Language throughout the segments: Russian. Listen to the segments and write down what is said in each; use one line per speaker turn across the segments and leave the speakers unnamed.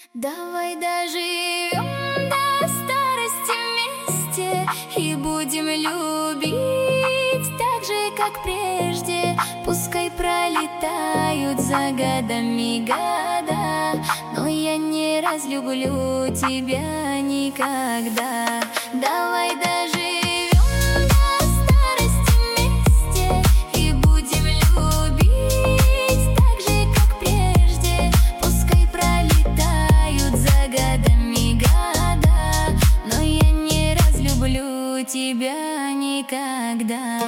Давай доживем до старости вместе и будем любить так же, как прежде. Пускай пролетают за годами года, но я не разлюблю тебя никогда. Давай доживем до старости вместе и будем любить так же, как прежде. Пускай пролетают за годами года, но я не разлюблю тебя никогда.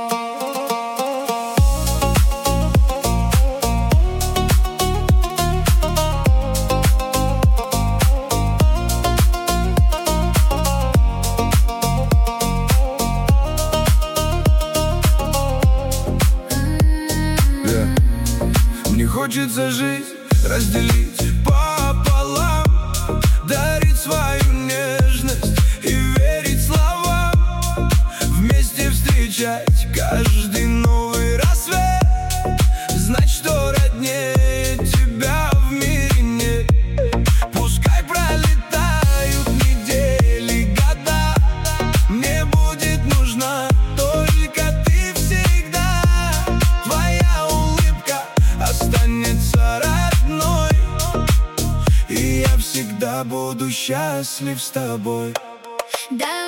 Мне хочется жизнь разделить пополам, дарить свою нежность и верить словам, вместе встречать каждый новый рассвет, знать, что роднее тебя в мире нет. Пускай пролетают недели, года, мне будет нужна только ты всегда. Твоя улыбка останется родной, и я всегда буду счастлив с тобой.
Да.